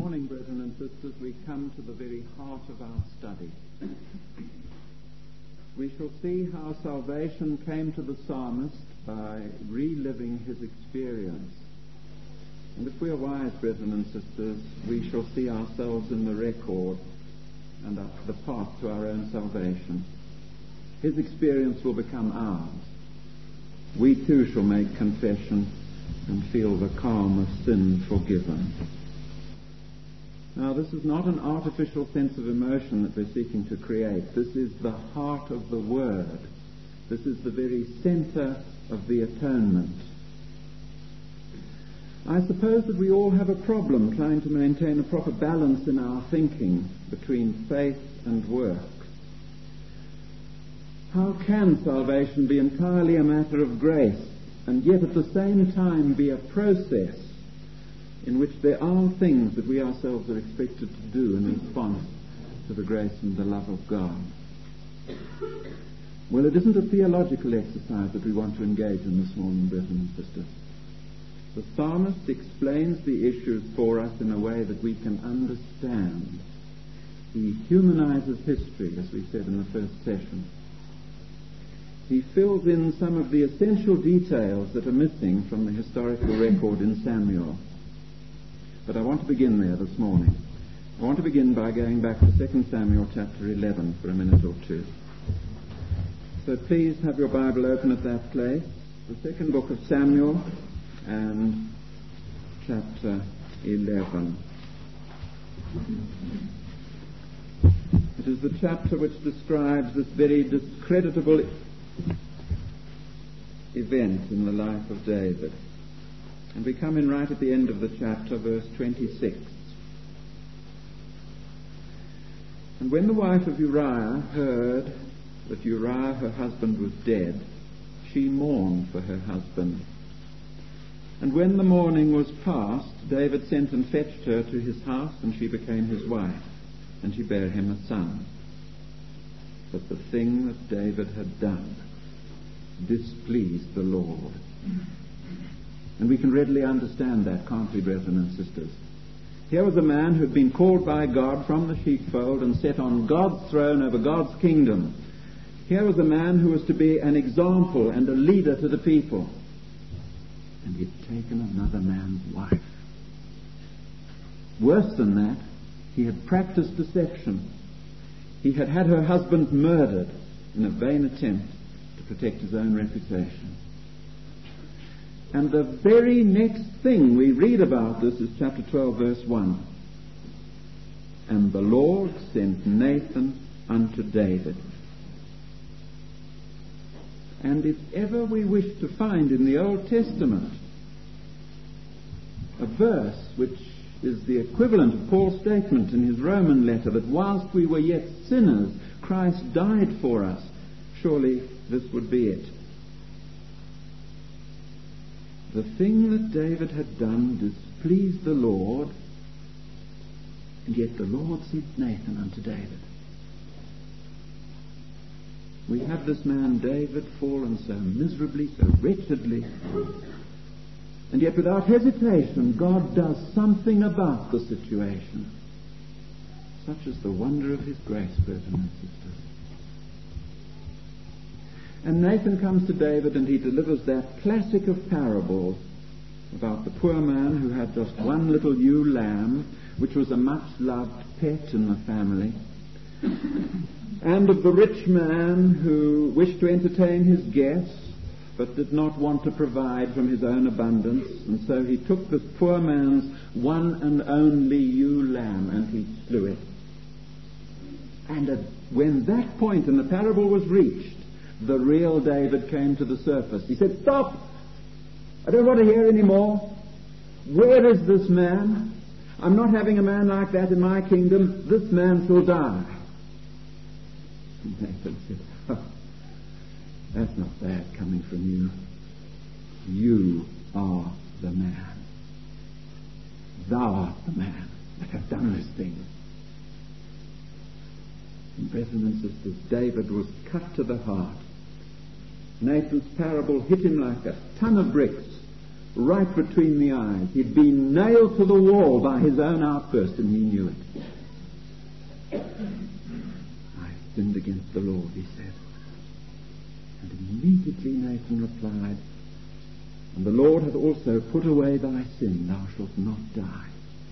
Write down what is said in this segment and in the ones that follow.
morning, brethren and sisters, we come to the very heart of our study. We shall see how salvation came to the psalmist by reliving his experience. And if we are wise, brethren and sisters, we shall see ourselves in the record and the path to our own salvation. His experience will become ours. We too shall make confession and feel the calm of sin forgiven. Now, this is not an artificial sense of emotion that we're seeking to create. This is the heart of the Word. This is the very center of the atonement. I suppose that we all have a problem trying to maintain a proper balance in our thinking between faith and works. How can salvation be entirely a matter of grace and yet at the same time be a process in which there are things that we ourselves are expected to do in response to the grace and the love of God? Well, it isn't a theological exercise that we want to engage in this morning, brethren and sisters. The psalmist explains the issues for us in a way that we can understand. He humanizes history, as we said in the first session. He fills in some of the essential details that are missing from the historical record in Samuel. But I want to begin there this morning. I want to begin by going back to 2 Samuel chapter 11 for a minute or two. So please have your Bible open at that place. The second book of Samuel and chapter 11. It is the chapter which describes this very discreditable event in the life of David. And we come in right at the end of the chapter, verse 26. And when the wife of Uriah heard that Uriah, her husband, was dead, she mourned for her husband. And when the mourning was past, David sent and fetched her to his house, and she became his wife, and she bare him a son. But the thing that David had done displeased the Lord. And we can readily understand that, can't we, brethren and sisters? Here was a man who had been called by God from the sheepfold and set on God's throne over God's kingdom. Here was a man who was to be an example and a leader to the people. And he'd taken another man's wife. Worse than that, he had practiced deception. He had had her husband murdered in a vain attempt to protect his own reputation. And the very next thing we read about this is chapter 12, verse 1. And the Lord sent Nathan unto David. And if ever we wish to find in the Old Testament a verse which is the equivalent of Paul's statement in his Roman letter that whilst we were yet sinners, Christ died for us, surely this would be it. The thing that David had done displeased the Lord, and yet the Lord sent Nathan unto David. We have this man David fallen so miserably, so wretchedly, and yet without hesitation God does something about the situation. Such is the wonder of his grace, brethren and sisters. And Nathan comes to David and he delivers that classic of parables about the poor man who had just one little ewe lamb, which was a much-loved pet in the family, and of the rich man who wished to entertain his guests but did not want to provide from his own abundance, and so he took this poor man's one and only ewe lamb and he slew it. And when that point in the parable was reached, the real David came to the surface. He said, "Stop! I don't want to hear any more. Where is this man? I'm not having a man like that in my kingdom. This man shall die." And Nathan said, "Oh, that's not bad coming from you. You are the man. Thou art the man that hath done this thing." And brethren and sisters, David was cut to the heart. Nathan's parable hit him like a ton of bricks right between the eyes. He'd been nailed to the wall by his own outburst, and he knew it. I sinned against the Lord, he said. And immediately Nathan replied, and the Lord hath also put away thy sin, thou shalt not die.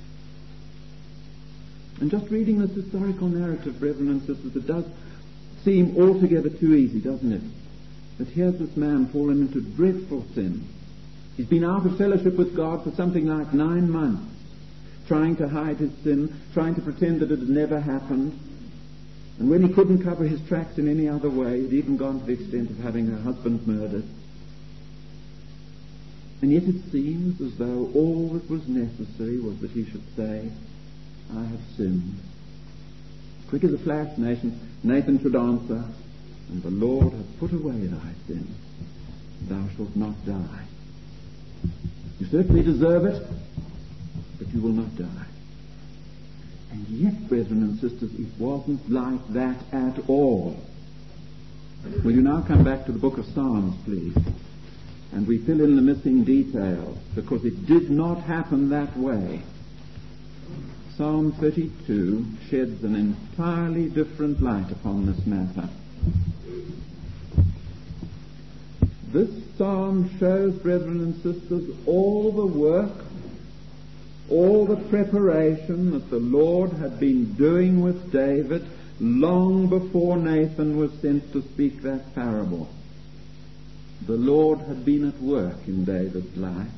And just reading this historical narrative, brethren and sisters, it does seem altogether too easy, doesn't it? That here's this man fallen into dreadful sin. He's been out of fellowship with God for something like 9 months, trying to hide his sin, trying to pretend that it had never happened. And when he couldn't cover his tracks in any other way, he'd even gone to the extent of having her husband murdered. And yet it seems as though all that was necessary was that he should say, I have sinned. Quick as a flash, Nathan should answer, and the Lord hath put away thy sin. Thou shalt not die. You certainly deserve it, but you will not die. And yet, brethren and sisters, it wasn't like that at all. Will you now come back to the book of Psalms, please? And we fill in the missing details, because it did not happen that way. Psalm 32 sheds an entirely different light upon this matter. This psalm shows, brethren and sisters, all the work, all the preparation that the Lord had been doing with David long before Nathan was sent to speak that parable. The Lord had been at work in David's life.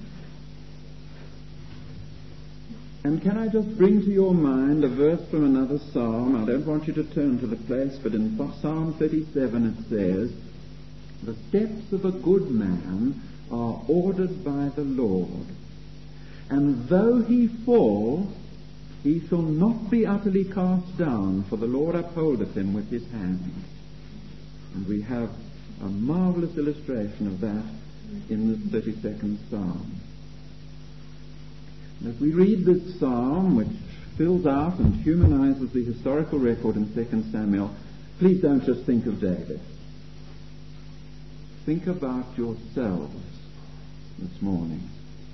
And can I just bring to your mind a verse from another psalm? I don't want you to turn to the place, but in Psalm 37 it says, the steps of a good man are ordered by the Lord, and though he fall, he shall not be utterly cast down, for the Lord upholdeth him with his hand. And we have a marvelous illustration of that in the 32nd Psalm. As we read this psalm, which fills out and humanizes the historical record in 2 Samuel, please don't just think of David. Think about yourselves this morning.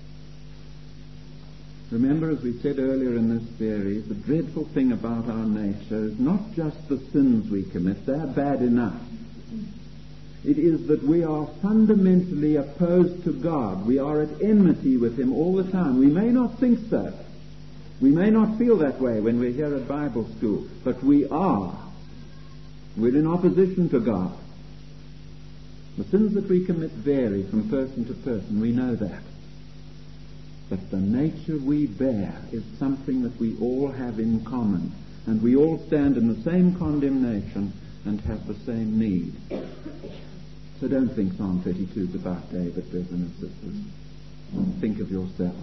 Remember, as we said earlier in this series, the dreadful thing about our nature is not just the sins we commit. They're bad enough. It is that we are fundamentally opposed to God. We are at enmity with Him all the time. We may not think so. We may not feel that way when we're here at Bible school, but we are. We're in opposition to God. The sins that we commit vary from person to person. We know that. But the nature we bear is something that we all have in common, and we all stand in the same condemnation and have the same need. So don't think Psalm 32 is about David, brethren and sisters. Think of yourselves.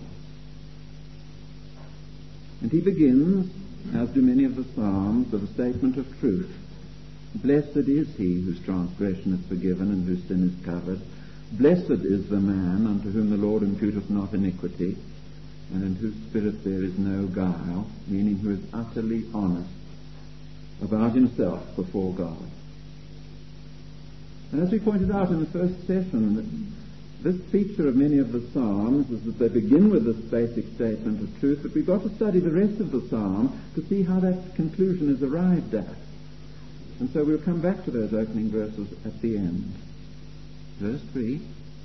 And he begins, as do many of the Psalms, with a statement of truth. Blessed is he whose transgression is forgiven and whose sin is covered. Blessed is the man unto whom the Lord imputeth not iniquity, and in whose spirit there is no guile, meaning who is utterly honest about himself before God. And as we pointed out in the first session, this feature of many of the Psalms is that they begin with this basic statement of truth, but we've got to study the rest of the Psalm to see how that conclusion is arrived at. And so we'll come back to those opening verses at the end. Verse 3,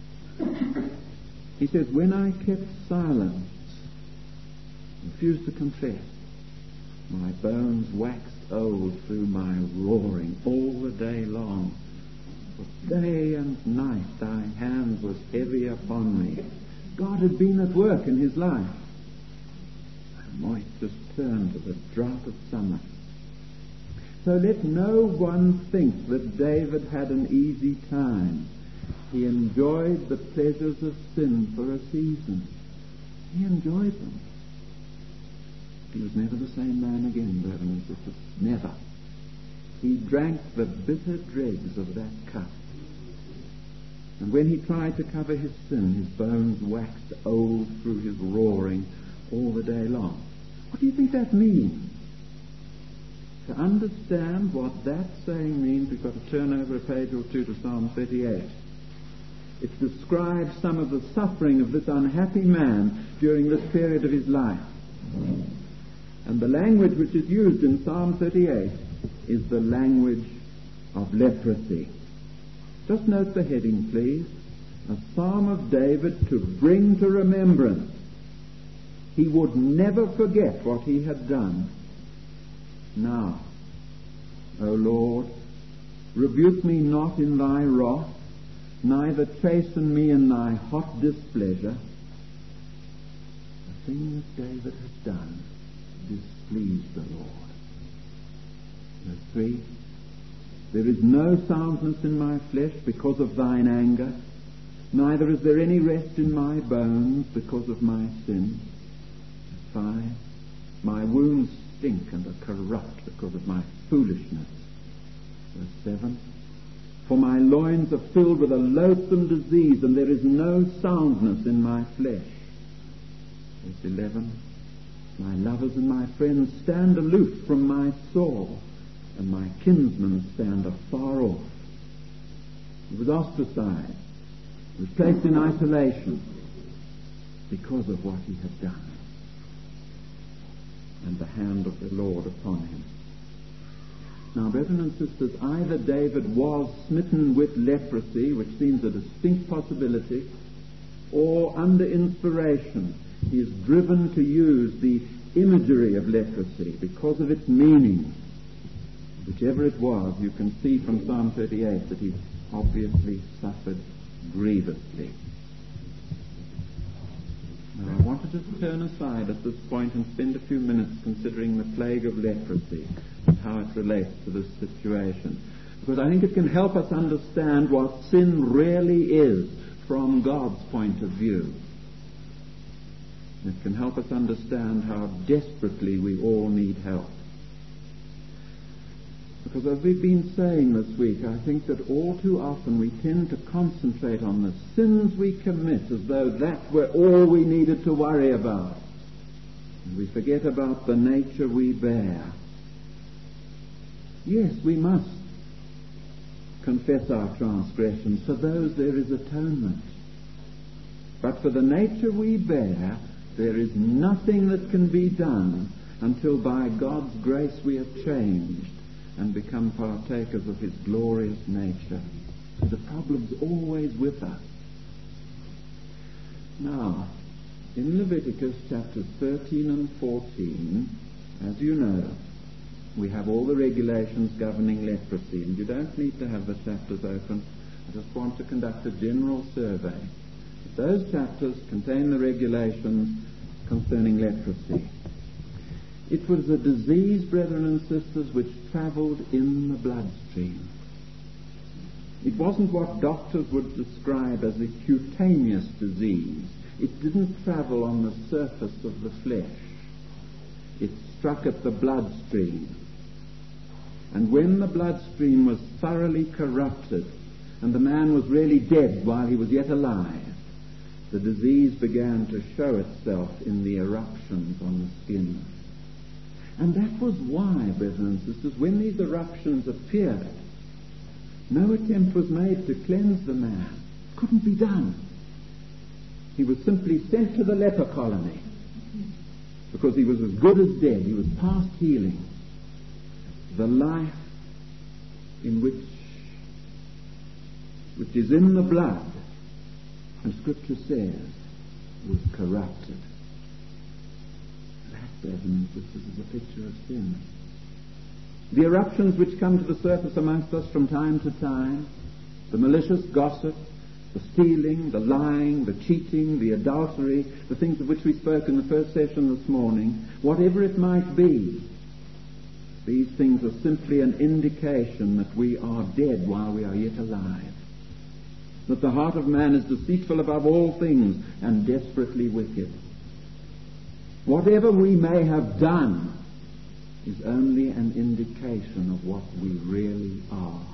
he says, when I kept silence, refused to confess, my bones waxed old through my roaring all the day long. For day and night thy hand was heavy upon me. God had been at work in his life. My moist just turned to the drought of summer. So let no one think that David had an easy time. He enjoyed the pleasures of sin for a season. He enjoyed them. He was never the same man again, brethren and sisters. Never. He drank the bitter dregs of that cup. And when he tried to cover his sin, his bones waxed old through his roaring all the day long. What do you think that means? To understand what that saying means, we've got to turn over a page or two to Psalm 38. It describes some of the suffering of this unhappy man during this period of his life. And the language which is used in Psalm 38 is the language of leprosy. Just note the heading, please. A Psalm of David to bring to remembrance. He would never forget what he had done. Now, O Lord, rebuke me not in thy wrath, neither chasten me in thy hot displeasure. The thing that David had done displeased the Lord. Verse 3, there is no soundness in my flesh because of thine anger, neither is there any rest in my bones because of my sin. Verse 5, my wounds stink and are corrupt because of my foolishness. Verse 7, for my loins are filled with a loathsome disease, and there is no soundness in my flesh. Verse 11, my lovers and my friends stand aloof from my soul, and my kinsmen stand afar off. He was ostracized. He was placed in isolation because of what he had done, and the hand of the Lord upon him. Now, brethren and sisters, either David was smitten with leprosy, which seems a distinct possibility, or under inspiration he is driven to use the imagery of leprosy because of its meaning. Whichever it was, you can see from Psalm 38 that he obviously suffered grievously. Now, I want to just turn aside at this point and spend a few minutes considering the plague of leprosy and how it relates to this situation, because I think it can help us understand what sin really is from God's point of view. It can help us understand how desperately we all need help. Because as we've been saying this week, I think that all too often we tend to concentrate on the sins we commit as though that were all we needed to worry about. And we forget about the nature we bear. Yes, we must confess our transgressions. For those there is atonement. But for the nature we bear, there is nothing that can be done until by God's grace we have changed and become partakers of his glorious nature. So the problem's always with us. Now, in Leviticus chapters 13 and 14, as you know, we have all the regulations governing leprosy, and you don't need to have the chapters open. I just want to conduct a general survey. Those chapters contain the regulations concerning leprosy. It was a disease, brethren and sisters, which travelled in the bloodstream. It wasn't what doctors would describe as a cutaneous disease. It didn't travel on the surface of the flesh. It struck at the bloodstream. And when the bloodstream was thoroughly corrupted, and the man was really dead while he was yet alive, the disease began to show itself in the eruptions on the skin. And that was why, brethren and sisters, when these eruptions appeared, no attempt was made to cleanse the man. It couldn't be done. He was simply sent to the leper colony because he was as good as dead. He was past healing. The life in which is in the blood, and Scripture says, was corrupted. Brethren and sisters, is a picture of sin. The eruptions which come to the surface amongst us from time to time, the malicious gossip, the stealing, the lying, the cheating, the adultery, the things of which we spoke in the first session this morning, whatever it might be, these things are simply an indication that we are dead while we are yet alive. That the heart of man is deceitful above all things and desperately wicked. Whatever we may have done is only an indication of what we really are.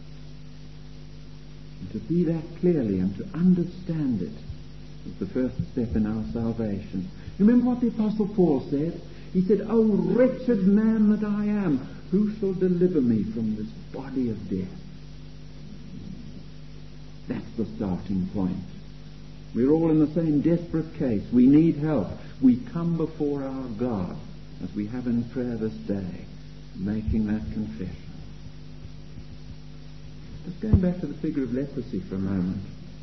And to see that clearly and to understand it is the first step in our salvation. Remember what the Apostle Paul said? He said, "O wretched man that I am, who shall deliver me from this body of death?" That's the starting point. We're all in the same desperate case. We need help. We come before our God, as we have in prayer this day, making that confession. Just going back to the figure of leprosy for a moment.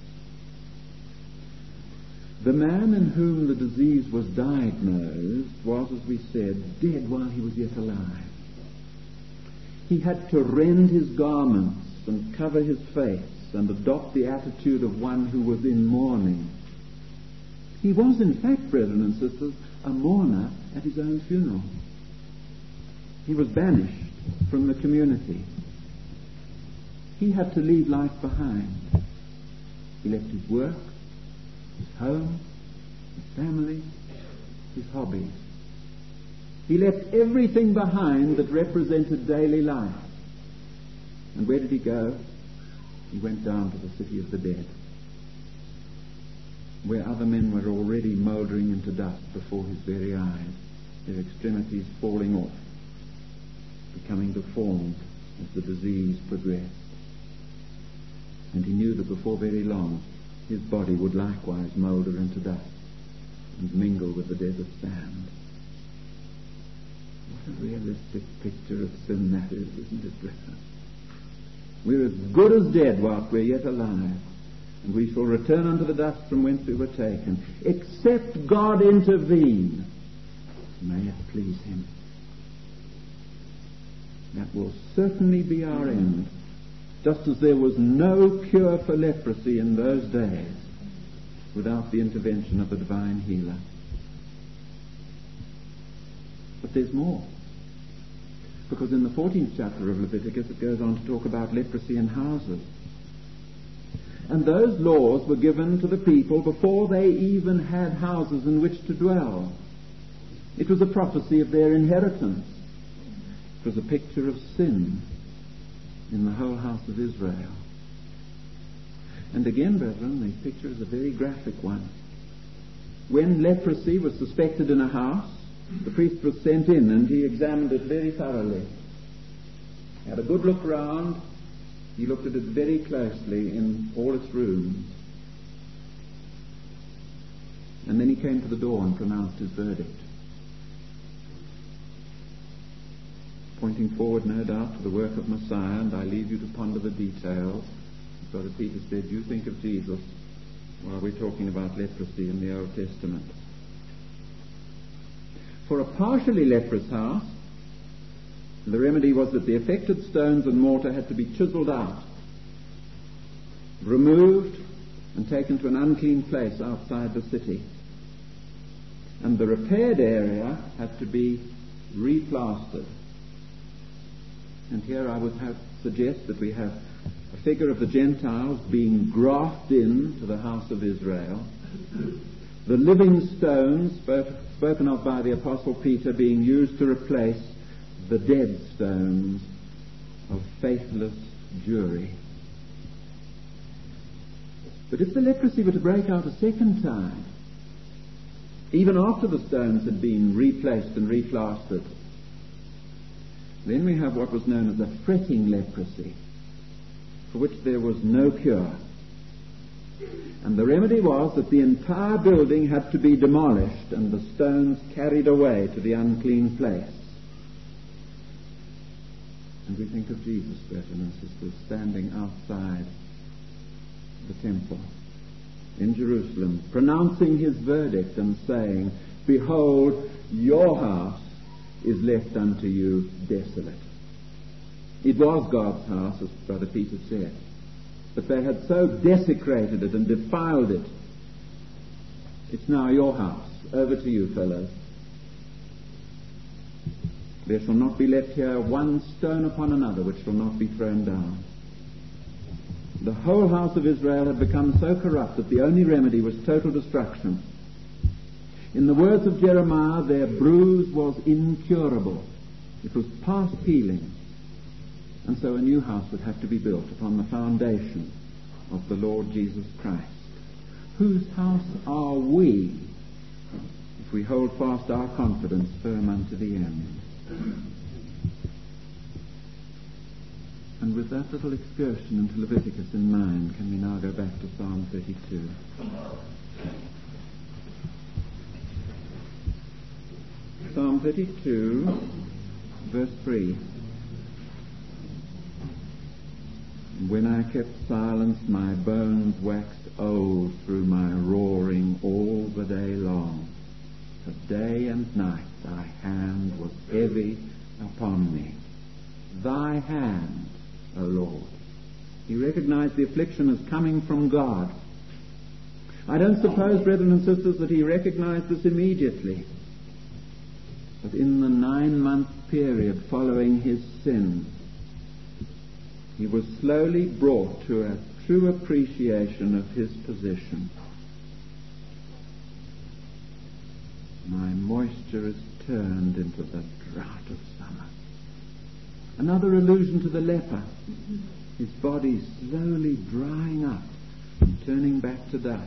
The man in whom the disease was diagnosed was, as we said, dead while he was yet alive. He had to rend his garments and cover his face and adopt the attitude of one who was in mourning. He was, in fact, brethren and sisters, a mourner at his own funeral. He was banished from the community. He had to leave life behind. He left his work, his home, his family, his hobbies. He left everything behind that represented daily life. And where did he go? He went down to the city of the dead, where other men were already mouldering into dust before his very eyes, their extremities falling off, becoming deformed as the disease progressed. And he knew that before very long his body would likewise moulder into dust and mingle with the desert sand. What a realistic picture of sin that is, isn't it, brethren? We're as good as dead whilst we're yet alive, and we shall return unto the dust from whence we were taken, except God intervene. May it please him. That will certainly be our end, just as there was no cure for leprosy in those days without the intervention of the divine healer. But there's more. Because in the 14th chapter of Leviticus it goes on to talk about leprosy in houses. And those laws were given to the people before they even had houses in which to dwell. It was a prophecy of their inheritance. It was a picture of sin in the whole house of Israel. And again, brethren, the picture is a very graphic one. When leprosy was suspected in a house, the priest was sent in and he examined it very thoroughly. He had a good look round. He looked at it very closely in all its rooms. And then he came to the door and pronounced his verdict, pointing forward, no doubt, to the work of Messiah, and I leave you to ponder the details. Brother Peter said, you think of Jesus while we're talking about leprosy in the Old Testament. For a partially leprous house, the remedy was that the affected stones and mortar had to be chiseled out, removed, and taken to an unclean place outside the city. And the repaired area had to be replastered. And here I would suggest that we have a figure of the Gentiles being grafted into the house of Israel. The living stones spoken of by the Apostle Peter being used to replace the dead stones of faithless Jewry. But if the leprosy were to break out a second time, even after the stones had been replaced and replastered, then we have what was known as a fretting leprosy, for which there was no cure. And the remedy was that the entire building had to be demolished and the stones carried away to the unclean place. And we think of Jesus, brethren and sisters, standing outside the temple in Jerusalem, pronouncing his verdict and saying, behold, your house is left unto you desolate. It was God's house, as Brother Peter said, but they had so desecrated it and defiled it. It's now your house. Over to you, fellows. There shall not be left here one stone upon another which shall not be thrown down. The whole house of Israel had become so corrupt that the only remedy was total destruction. In the words of Jeremiah, their bruise was incurable. It was past healing. And so a new house would have to be built upon the foundation of the Lord Jesus Christ. Whose house are we if we hold fast our confidence firm unto the end? And with that little excursion into Leviticus in mind, can we now go back to Psalm 32? Psalm 32, verse 3. When I kept silence, my bones waxed old through my roaring all the day long. For day and night thy hand was heavy upon me. Thy hand, O Lord. He recognized the affliction as coming from God. I don't suppose, brethren and sisters, that he recognized this immediately. But in the 9-month period following his sin, he was slowly brought to a true appreciation of his position. My moisture is turned into the drought of summer. Another allusion to the leper. His body slowly drying up and turning back to dust.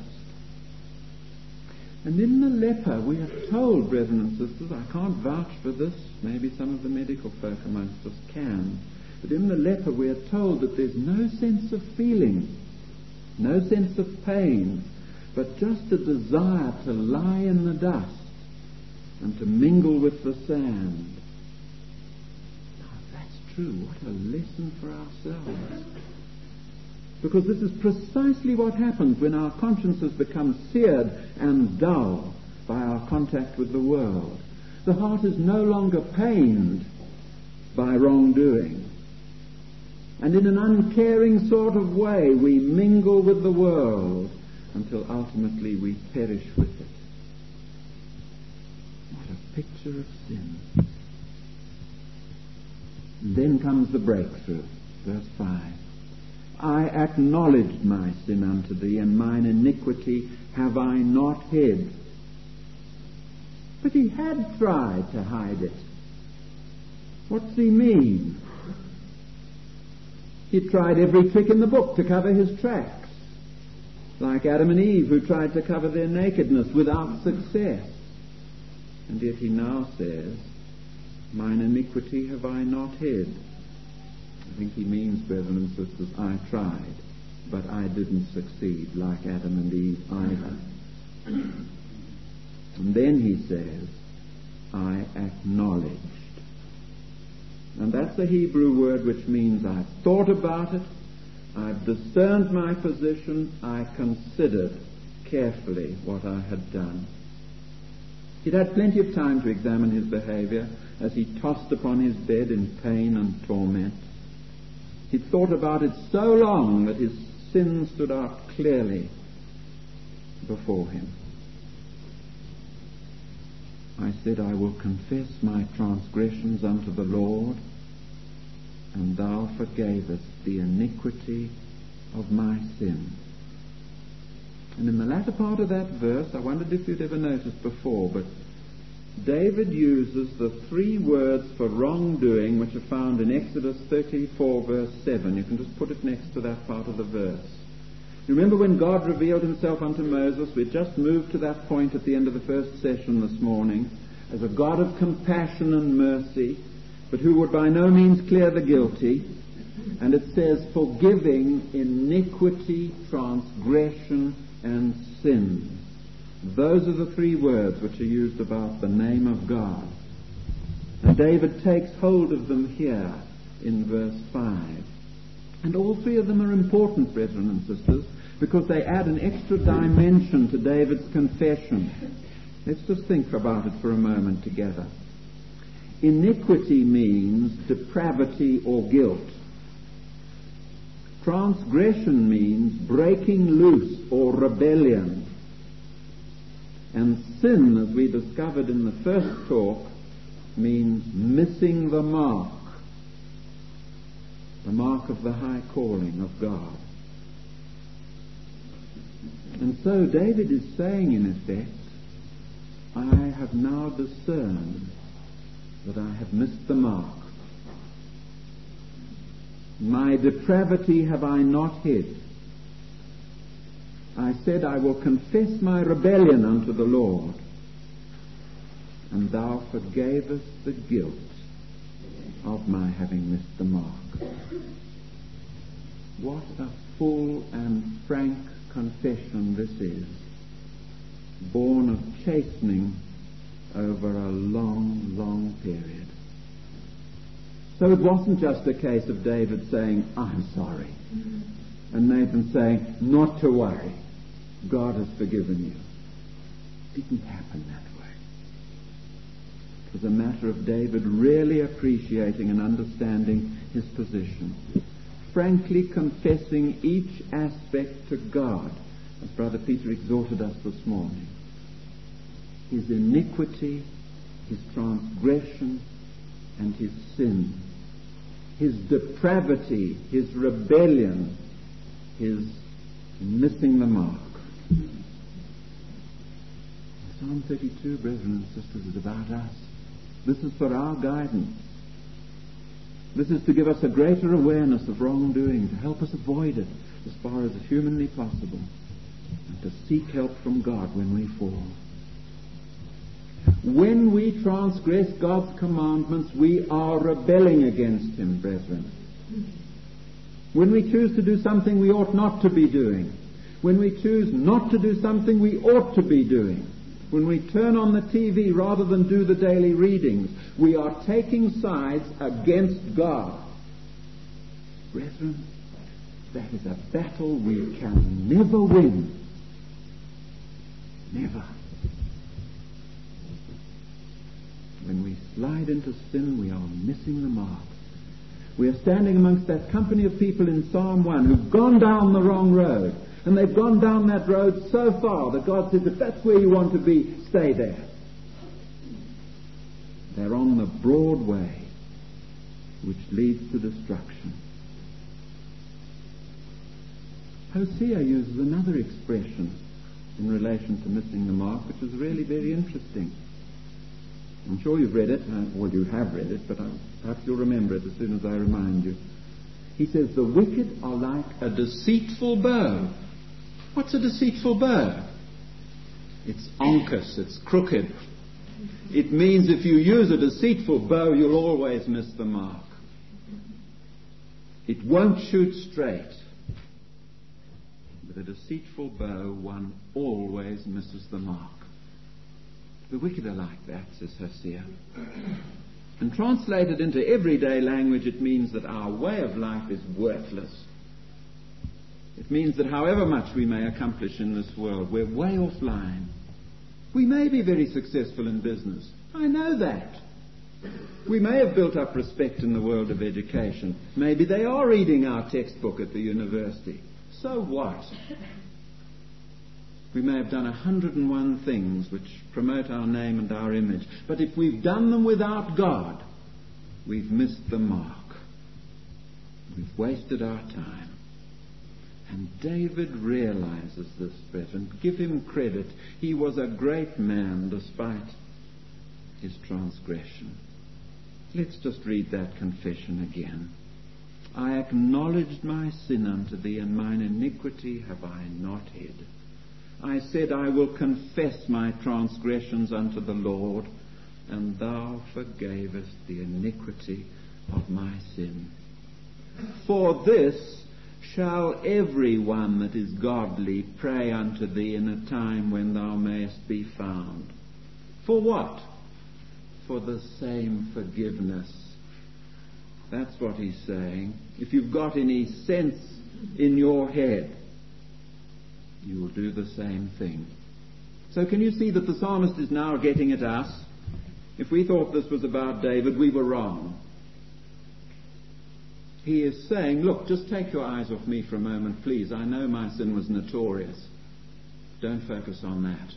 And in the leper we are told, brethren and sisters, I can't vouch for this, maybe some of the medical folk amongst us can, but in the leper we are told that there's no sense of feeling, no sense of pain, but just a desire to lie in the dust and to mingle with the sand. Now, if that's true, what a lesson for ourselves. Because this is precisely what happens when our consciences become seared and dull by our contact with the world. The heart is no longer pained by wrongdoing. And in an uncaring sort of way, we mingle with the world until ultimately we perish with it. What a picture of sin. And then comes the breakthrough. Verse 5. I acknowledged my sin unto thee, and mine iniquity have I not hid. But he had tried to hide it. What's he mean? He tried every trick in the book to cover his tracks, like Adam and Eve, who tried to cover their nakedness without success. And yet he now says, mine iniquity have I not hid. I think he means, brethren and sisters, I tried, but I didn't succeed like Adam and Eve either. And then he says, I acknowledged. And that's the Hebrew word which means I've thought about it, I've discerned my position, I considered carefully what I had done. He'd had plenty of time to examine his behavior as he tossed upon his bed in pain and torment. He'd thought about it so long that his sin stood out clearly before him. I said, I will confess my transgressions unto the Lord, and thou forgavest the iniquity of my sin. And in the latter part of that verse, I wondered if you'd ever noticed before, but David uses the 3 words for wrongdoing which are found in Exodus 34 verse 7. You can just put it next to that part of the verse. You remember when God revealed himself unto Moses? We'd just moved to that point at the end of the first session this morning, as a God of compassion and mercy, but who would by no means clear the guilty. And it says, forgiving iniquity, transgression, and sin. Those are the 3 words which are used about the name of God. And David takes hold of them here in verse 5. And all 3 of them are important, brethren and sisters, because they add an extra dimension to David's confession. Let's just think about it for a moment together. Iniquity means depravity or guilt. Transgression means breaking loose or rebellion. And sin, as we discovered in the first talk, means missing the mark of the high calling of God. And so David is saying, in effect, I have now discerned that I have missed the mark. My depravity have I not hid. I said, I will confess my rebellion unto the Lord, and thou forgavest the guilt of my having missed the mark. What a full and frank confession this is, born of chastening over a long, long period. So it wasn't just a case of David saying, I'm sorry, and Nathan saying, not to worry, God has forgiven you. It didn't happen that way. It was a matter of David really appreciating and understanding his position, frankly confessing each aspect to God, as Brother Peter exhorted us this morning. His iniquity, his transgression, and his sin, his depravity, his rebellion, his missing the mark. Psalm 32, brethren and sisters, is about us. This is for our guidance. This is to give us a greater awareness of wrongdoing, to help us avoid it as far as humanly possible, and to seek help from God when we fall. When we transgress God's commandments, we are rebelling against Him, brethren. When we choose to do something we ought not to be doing, when we choose not to do something we ought to be doing, when we turn on the TV rather than do the daily readings, we are taking sides against God. Brethren, that is a battle we can never win. Never. When we slide into sin, we are missing the mark. We are standing amongst that company of people in Psalm 1 who've gone down the wrong road. And they've gone down that road so far that God says, if that's where you want to be, stay there. They're on the broad way which leads to destruction. Hosea uses another expression in relation to missing the mark, which is really very interesting. I'm sure you've read it, well, you have read it, but perhaps you'll remember it as soon as I remind you. He says, the wicked are like a deceitful bow. What's a deceitful bow? It's onkus, it's crooked. It means if you use a deceitful bow, you'll always miss the mark. It won't shoot straight. With a deceitful bow, one always misses the mark. The wicked are like that, says Hosea. And translated into everyday language, it means that our way of life is worthless. It means that however much we may accomplish in this world, we're way offline. We may be very successful in business. I know that. We may have built up respect in the world of education. Maybe they are reading our textbook at the university. So what? We may have done 101 things which promote our name and our image. But if we've done them without God, we've missed the mark. We've wasted our time. And David realizes this, brethren. Give him credit. He was a great man despite his transgression. Let's just read that confession again. I acknowledged my sin unto thee, and mine iniquity have I not hid. I said, I will confess my transgressions unto the Lord, and thou forgavest the iniquity of my sin. For this shall every one that is godly pray unto thee in a time when thou mayest be found. For what? For the same forgiveness. That's what he's saying. If you've got any sense in your head, you will do the same thing. So can you see that the psalmist is now getting at us? If we thought this was about David, we were wrong. He is saying, look, just take your eyes off me for a moment, please. I know my sin was notorious. Don't focus on that.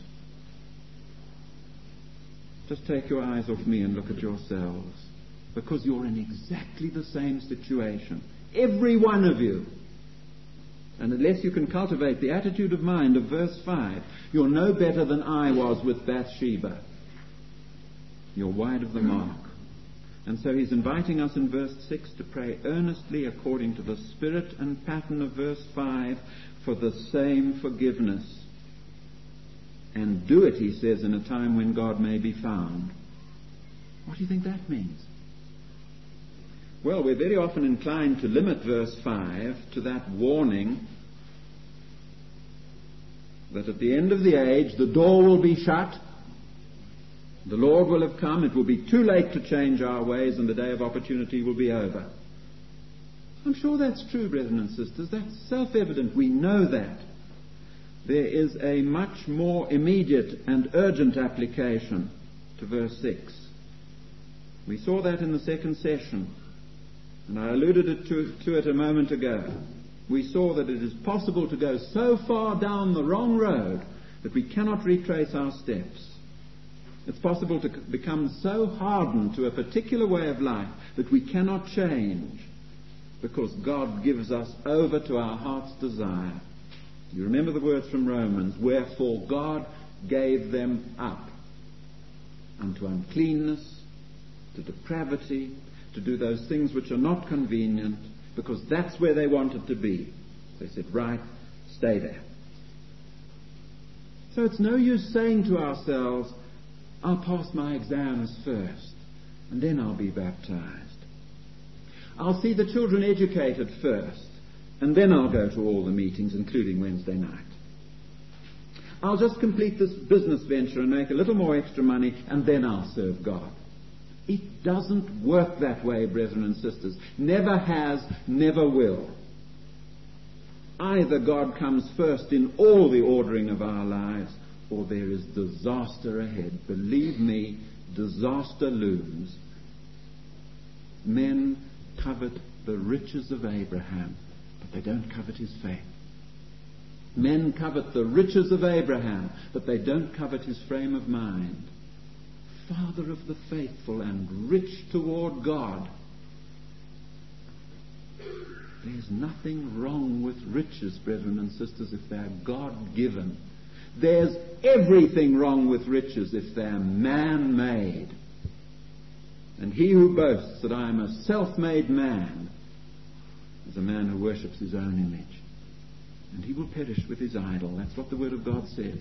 Just take your eyes off me and look at yourselves. Because you're in exactly the same situation. Every one of you. And unless you can cultivate the attitude of mind of verse 5, you're no better than I was with Bathsheba. You're wide of the mark. And so he's inviting us in verse 6 to pray earnestly according to the spirit and pattern of verse 5 for the same forgiveness. And do it, he says, in a time when God may be found. What do you think that means? Well, we're very often inclined to limit verse 5 to that warning that at the end of the age the door will be shut, the Lord will have come, it will be too late to change our ways, and the day of opportunity will be over. I'm sure that's true, brethren and sisters. That's self-evident. We know that. There is a much more immediate and urgent application to verse 6. We saw that in the second session, and I alluded to it a moment ago. We saw that it is possible to go so far down the wrong road that we cannot retrace our steps. It's possible to become so hardened to a particular way of life that we cannot change, because God gives us over to our heart's desire. You remember the words from Romans, wherefore God gave them up unto uncleanness, to depravity, to do those things which are not convenient, because that's where they wanted to be. They said, right, stay there. So it's no use saying to ourselves, I'll pass my exams first, and then I'll be baptized. I'll see the children educated first, and then I'll go to all the meetings, including Wednesday night. I'll just complete this business venture and make a little more extra money, and then I'll serve God. It doesn't work that way, brethren and sisters. Never has, never will. Either God comes first in all the ordering of our lives, or there is disaster ahead. Believe me, disaster looms. Men covet the riches of Abraham, but they don't covet his faith. Men covet the riches of Abraham, but they don't covet his frame of mind. Father of the faithful and rich toward God. There's nothing wrong with riches, brethren and sisters, if they're God-given. There's everything wrong with riches if they're man-made. And he who boasts that I am a self-made man is a man who worships his own image. And he will perish with his idol. That's what the Word of God says.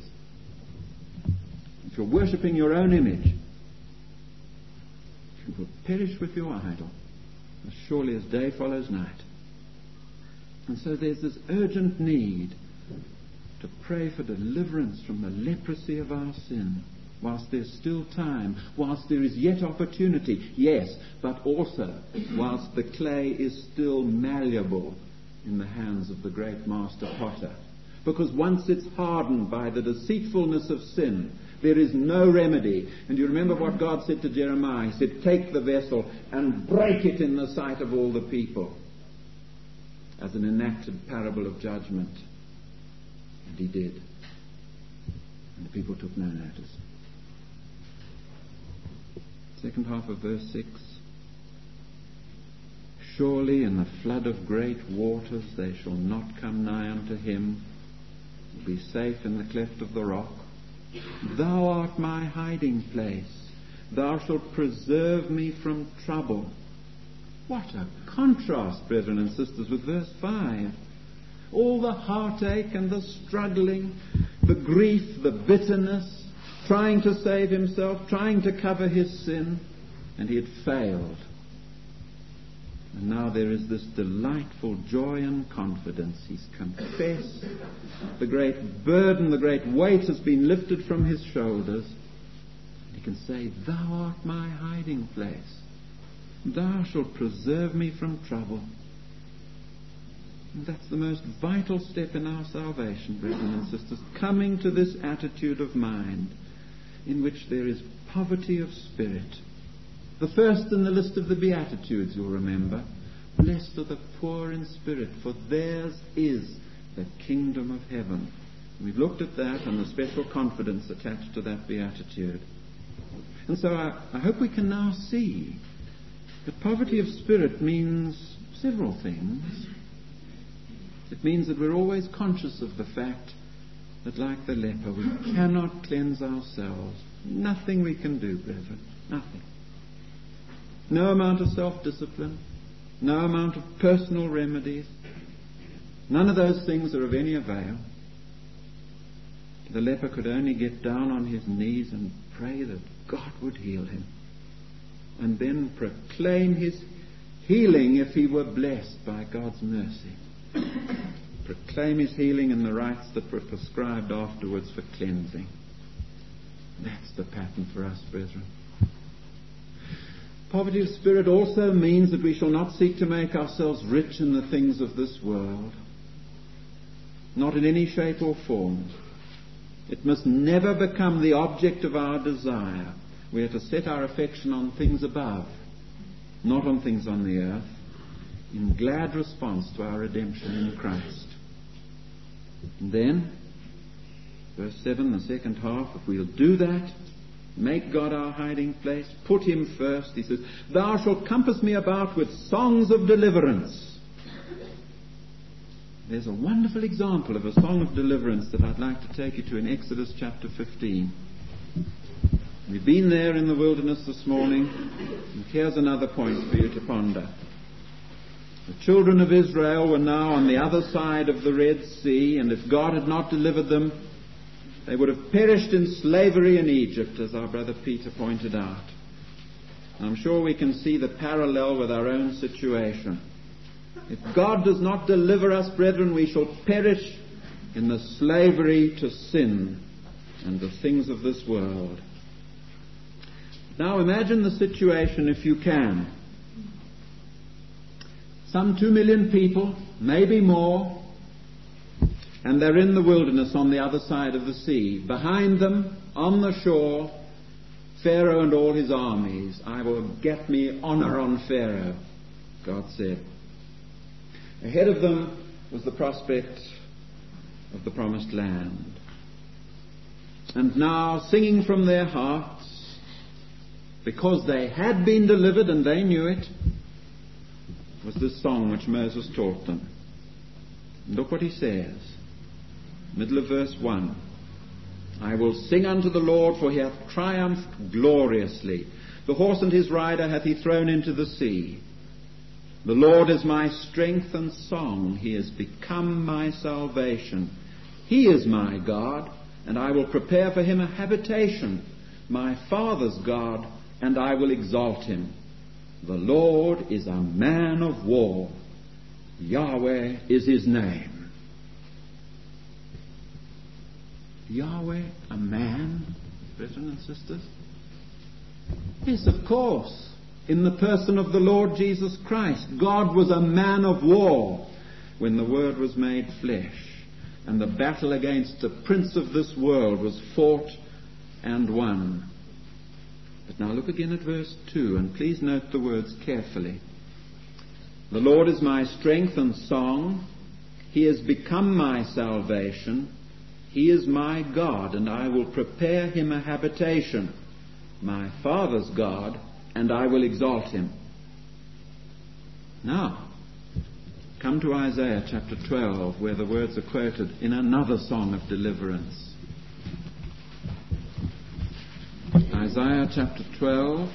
If you're worshipping your own image, you will perish with your idol, as surely as day follows night. And so there's this urgent need to pray for deliverance from the leprosy of our sin, whilst there's still time, whilst there is yet opportunity, yes, but also whilst the clay is still malleable in the hands of the great master potter. Because once it's hardened by the deceitfulness of sin, there is no remedy. And you remember what God said to Jeremiah. He said, take the vessel and break it in the sight of all the people, as an enacted parable of judgment. And he did. And the people took no notice. Second half of verse 6. Surely in the flood of great waters they shall not come nigh unto him. He'll be safe in the cleft of the rock. Thou art my hiding place. Thou shalt preserve me from trouble. What a contrast, brethren and sisters, with verse 5. All the heartache and the struggling, the grief, the bitterness, trying to save himself, trying to cover his sin, and he had failed. And now there is this delightful joy and confidence. He's confessed. The great burden, the great weight has been lifted from his shoulders. He can say, Thou art my hiding place. Thou shalt preserve me from trouble. And that's the most vital step in our salvation, brethren and sisters. Coming to this attitude of mind in which there is poverty of spirit. The first in the list of the Beatitudes, you'll remember. Blessed are the poor in spirit, for theirs is the kingdom of heaven. We've looked at that and the special confidence attached to that Beatitude. And so I hope we can now see that poverty of spirit means several things. It means that we're always conscious of the fact that, like the leper, we cannot cleanse ourselves. Nothing we can do, brethren. Nothing. No amount of self-discipline, no amount of personal remedies, none of those things are of any avail. The leper could only get down on his knees and pray that God would heal him, and then proclaim his healing if he were blessed by God's mercy. Proclaim his healing and the rites that were prescribed afterwards for cleansing. That's the pattern for us, brethren. Poverty of spirit also means that we shall not seek to make ourselves rich in the things of this world. Not in any shape or form. It must never become the object of our desire. We are to set our affection on things above, not on things on the earth, in glad response to our redemption in Christ. And then, verse 7, the second half, if we'll do that, make God our hiding place, put him first, he says, thou shalt compass me about with songs of deliverance. There's a wonderful example of a song of deliverance that I'd like to take you to in Exodus chapter 15. We've been there in the wilderness this morning, and here's another point for you to ponder. The children of Israel were now on the other side of the Red Sea, and if God had not delivered them, they would have perished in slavery in Egypt, as our brother Peter pointed out. I'm sure we can see the parallel with our own situation. If God does not deliver us, brethren, we shall perish in the slavery to sin and the things of this world. Now imagine the situation if you can. Some 2 million people, maybe more, and they're in the wilderness on the other side of the sea. Behind them, on the shore, Pharaoh and all his armies. I will get me honor on Pharaoh, God said. Ahead of them was the prospect of the promised land. And now, singing from their hearts, because they had been delivered and they knew it, was this song which Moses taught them. And look what he says. Middle of verse 1. I will sing unto the Lord, for he hath triumphed gloriously. The horse and his rider hath he thrown into the sea. The Lord is my strength and song. He has become my salvation. He is my God, and I will prepare for him a habitation, my father's God, and I will exalt him. The Lord is a man of war. Yahweh is his name. Yahweh, a man, brethren and sisters? Yes, of course. In the person of the Lord Jesus Christ, God was a man of war when the Word was made flesh, and the battle against the prince of this world was fought and won. But now look again at verse 2, and please note the words carefully. The Lord is my strength and song. He has become my salvation. He is my God, and I will prepare him a habitation, my father's God, and I will exalt him. Now, come to Isaiah chapter 12, where the words are quoted in another song of deliverance. Isaiah chapter 12.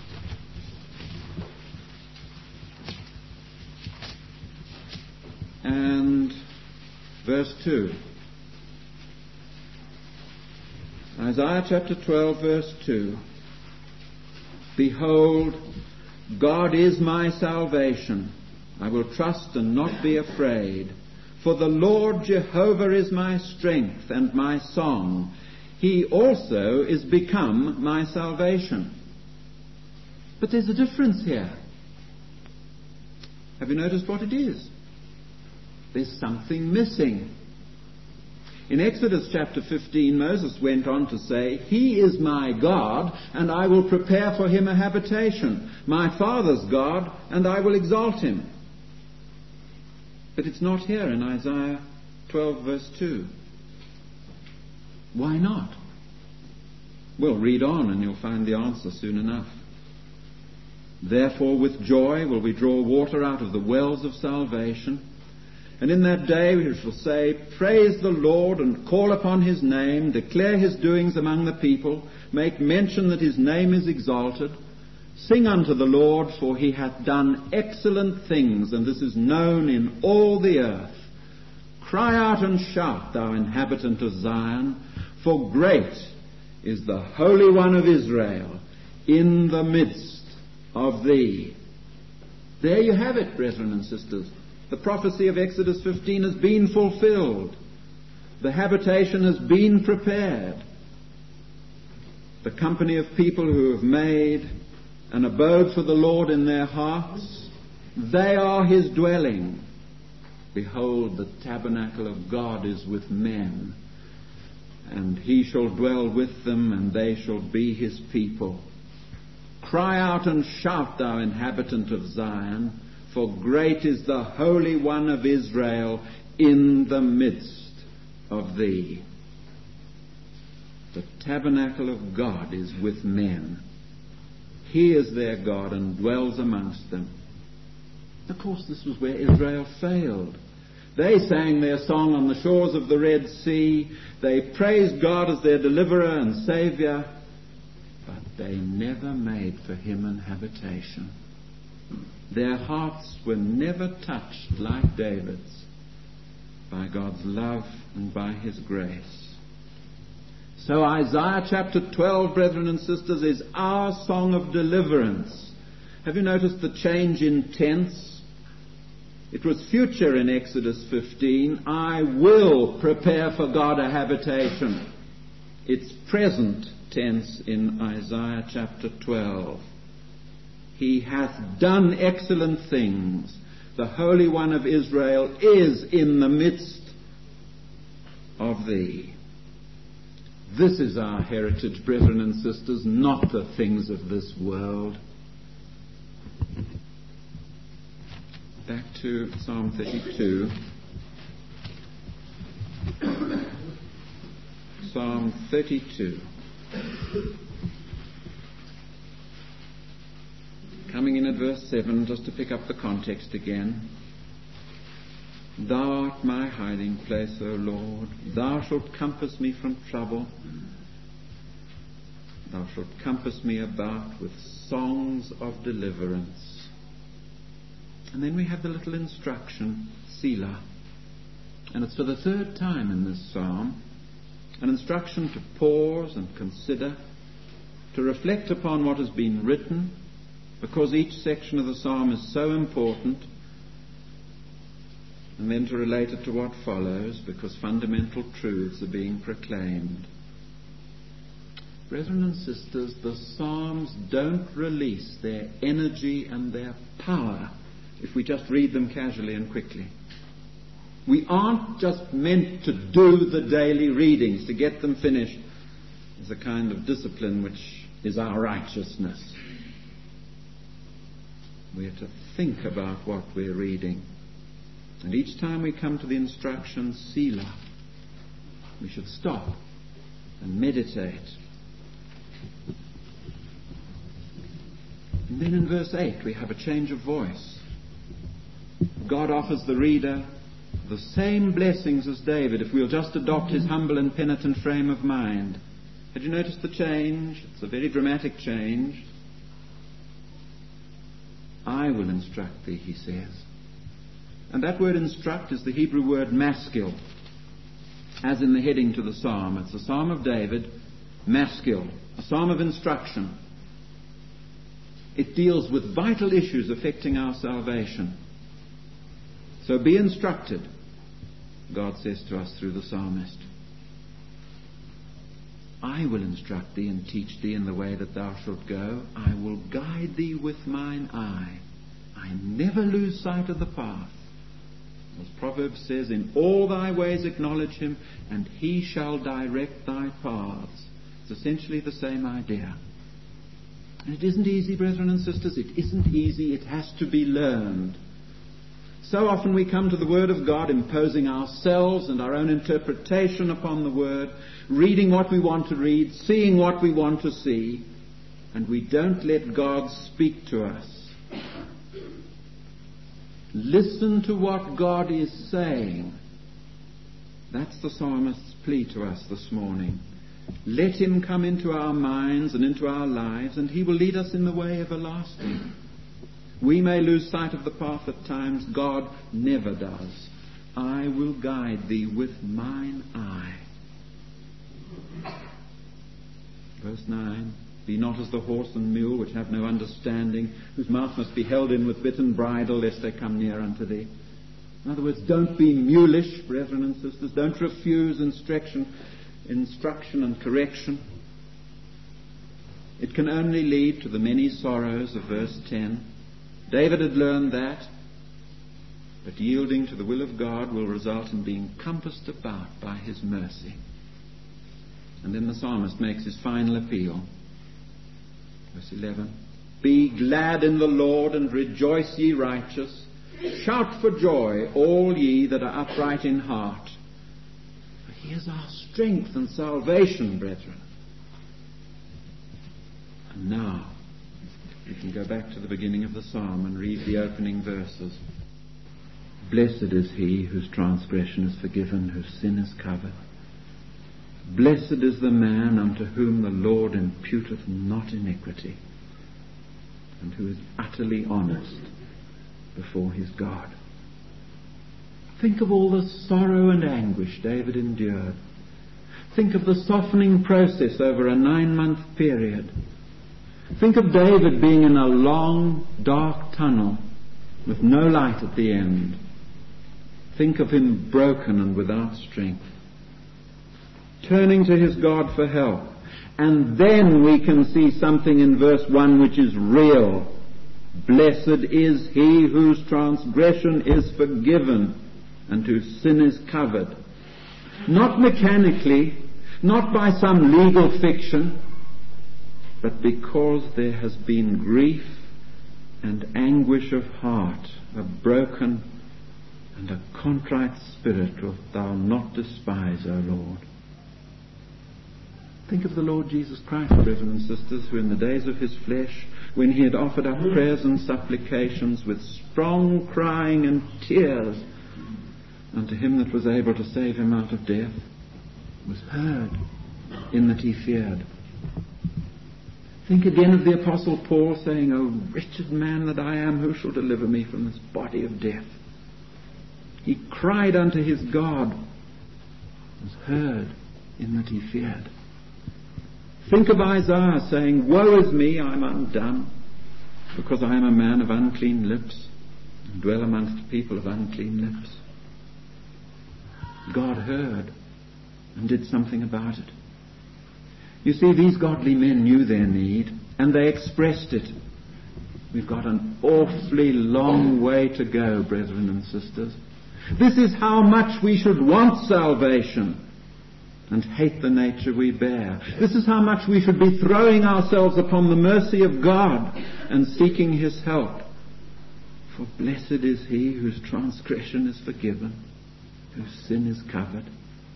And verse 2. Isaiah chapter 12, verse 2. Behold, God is my salvation. I will trust and not be afraid. For the Lord Jehovah is my strength and my song. He also is become my salvation. But there's a difference here. Have you noticed what it is? There's something missing. In Exodus chapter 15, Moses went on to say, He is my God, and I will prepare for him a habitation, my father's God, and I will exalt him. But it's not here in Isaiah 12, verse 2. Why not? Well, read on and you'll find the answer soon enough. Therefore, with joy will we draw water out of the wells of salvation. And in that day we shall say, Praise the Lord, and call upon his name, declare his doings among the people, make mention that his name is exalted. Sing unto the Lord, for he hath done excellent things, and this is known in all the earth. Cry out and shout, thou inhabitant of Zion, for great is the Holy One of Israel in the midst of thee. There you have it, brethren and sisters. The prophecy of Exodus 15 has been fulfilled. The habitation has been prepared. The company of people who have made an abode for the Lord in their hearts, they are his dwelling. Behold, the tabernacle of God is with men, and he shall dwell with them, and they shall be his people. Cry out and shout, thou inhabitant of Zion, for great is the Holy One of Israel in the midst of thee. The tabernacle of God is with men. He is their God and dwells amongst them. Of course, this was where Israel failed. They sang their song on the shores of the Red Sea. They praised God as their deliverer and Saviour. But they never made for him an habitation. Their hearts were never touched like David's by God's love and by his grace. So Isaiah chapter 12, brethren and sisters, is our song of deliverance. Have you noticed the change in tense? It was future in Exodus 15. I will prepare for God a habitation. It's present tense in Isaiah chapter 12. He hath done excellent things. The Holy One of Israel is in the midst of thee. This is our heritage, brethren and sisters, not the things of this world. Back to Psalm 32. Psalm 32. Coming in at verse 7, just to pick up the context again. Thou art my hiding place, O Lord. Thou shalt compass me from trouble. Thou shalt compass me about with songs of deliverance. And then we have the little instruction, Selah. And it's for the third time in this psalm. An instruction to pause and consider, to reflect upon what has been written, because each section of the psalm is so important, and then to relate it to what follows, because fundamental truths are being proclaimed. Brethren and sisters, the Psalms don't release their energy and their power if we just read them casually and quickly. We aren't just meant to do the daily readings, to get them finished as a kind of discipline which is our righteousness. We are to think about what we're reading. And each time we come to the instruction, Selah, we should stop and meditate. And then in verse 8 we have a change of voice. God offers the reader the same blessings as David if we'll just adopt his humble and penitent frame of mind. Had you noticed the change? It's a very dramatic change. I will instruct thee, he says. And that word instruct is the Hebrew word maskil, as in the heading to the psalm. It's a psalm of David, maskil, a psalm of instruction. It deals with vital issues affecting our salvation. So be instructed, God says to us through the psalmist. I will instruct thee and teach thee in the way that thou shalt go. I will guide thee with mine eye. I never lose sight of the path. As Proverbs says, in all thy ways acknowledge him, and he shall direct thy paths. It's essentially the same idea. And it isn't easy, brethren and sisters. It isn't easy. It has to be learned. So often we come to the Word of God imposing ourselves and our own interpretation upon the Word, reading what we want to read, seeing what we want to see, and we don't let God speak to us. Listen to what God is saying. That's the psalmist's plea to us this morning. Let him come into our minds and into our lives, and he will lead us in the way everlasting. We may lose sight of the path at times. God never does. I will guide thee with mine eye. Verse 9. Be not as the horse and mule, which have no understanding, whose mouth must be held in with bit and bridle, lest they come near unto thee. In other words, don't be mulish, brethren and sisters. Don't refuse instruction and correction. It can only lead to the many sorrows of verse 10. David had learned that. But yielding to the will of God will result in being compassed about by His mercy. And then the psalmist makes his final appeal. Verse 11. Be glad in the Lord and rejoice, ye righteous. Shout for joy, all ye that are upright in heart. For He is our strength and salvation, brethren. And now, we can go back to the beginning of the psalm and read the opening verses. Blessed is he whose transgression is forgiven, whose sin is covered. Blessed is the man unto whom the Lord imputeth not iniquity, and who is utterly honest before his God. Think of all the sorrow and anguish David endured. Think of the softening process over a 9-month period. Think of David being in a long, dark tunnel with no light at the end. Think of him broken and without strength, turning to his God for help. And then we can see something in verse 1 which is real. Blessed is he whose transgression is forgiven and whose sin is covered. Not mechanically, not by some legal fiction, but because there has been grief and anguish of heart, a broken and a contrite spirit wilt thou not despise, O Lord. Think of the Lord Jesus Christ, brethren and sisters, who in the days of his flesh, when he had offered up prayers and supplications with strong crying and tears unto him that was able to save him out of death, was heard in that he feared. Think again of the Apostle Paul saying, O wretched man that I am, who shall deliver me from this body of death? He cried unto his God, was heard in that he feared. Think of Isaiah saying, Woe is me, I am undone, because I am a man of unclean lips, and dwell amongst people of unclean lips. God heard and did something about it. You see, these godly men knew their need, and they expressed it. We've got an awfully long way to go, brethren and sisters. This is how much we should want salvation and hate the nature we bear. This is how much we should be throwing ourselves upon the mercy of God and seeking his help. For blessed is he whose transgression is forgiven, whose sin is covered.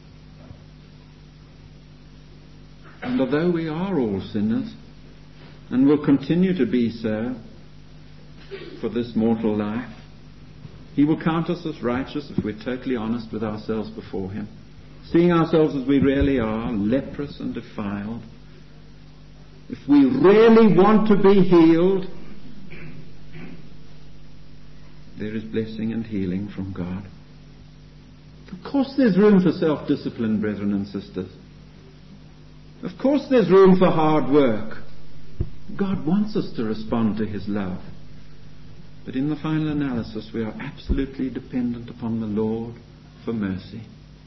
And although we are all sinners, and will continue to be so for this mortal life, he will count us as righteous if we're totally honest with ourselves before him, seeing ourselves as we really are, leprous and defiled. If we really want to be healed, there is blessing and healing from God. Of course there's room for self-discipline, brethren and sisters. Of course there's room for hard work. God wants us to respond to his love. But in the final analysis, we are absolutely dependent upon the Lord for mercy.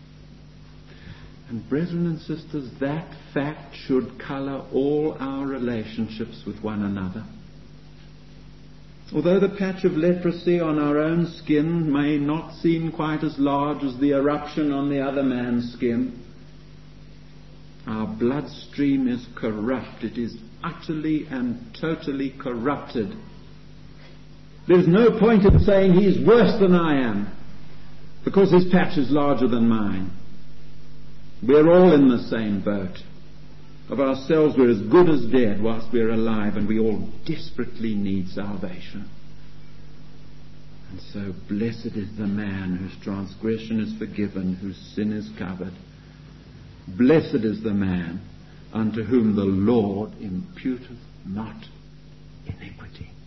And brethren and sisters, that fact should colour all our relationships with one another. Although the patch of leprosy on our own skin may not seem quite as large as the eruption on the other man's skin, our bloodstream is corrupt. It is utterly and totally corrupted. There's no point in saying he's worse than I am because his patch is larger than mine. We're all in the same boat. Of ourselves, we're as good as dead whilst we're alive, and we all desperately need salvation. And so blessed is the man whose transgression is forgiven, whose sin is covered. Blessed is the man unto whom the Lord imputeth not iniquity.